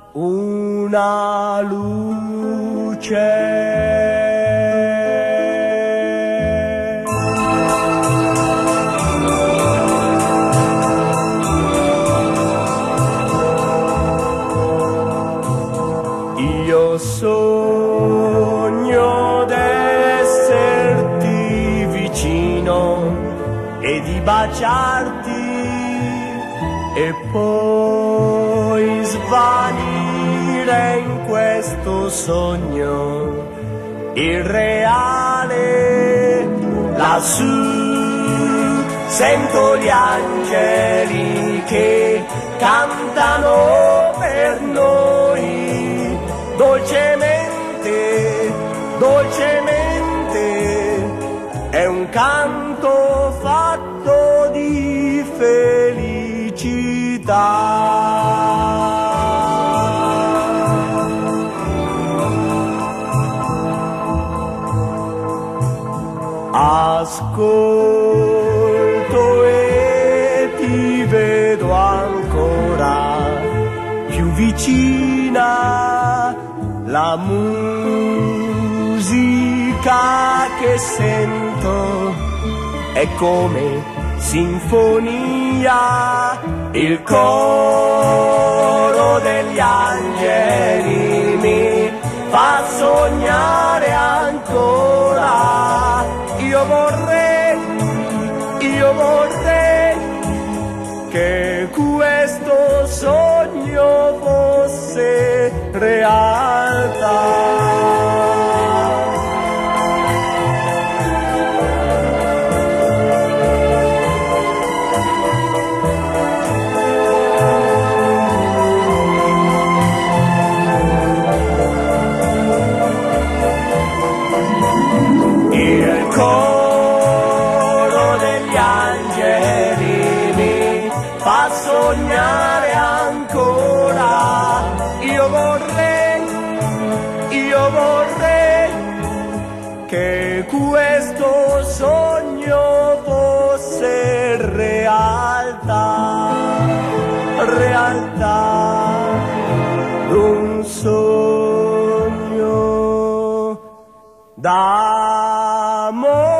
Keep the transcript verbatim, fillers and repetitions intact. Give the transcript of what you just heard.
una luce. Io sogno d'esserti vicino e di baciarti e poi svanire in questo sogno irreale. Lassù sento gli angeli che cantano per noi. Dolcemente, dolcemente, è un canto fatto di felicità. Ascolto e ti vedo ancora più vicina. La musica che sento è come sinfonia, il coro degli angeli mi fa sognare ancora. Io vorrei, io vorrei che questo sogno fosse realtà. Il coro degli angeli mi fa sognare ancora. Io vorrei, io vorrei che questo sogno fosse realtà, realtà, un sogno d'amore.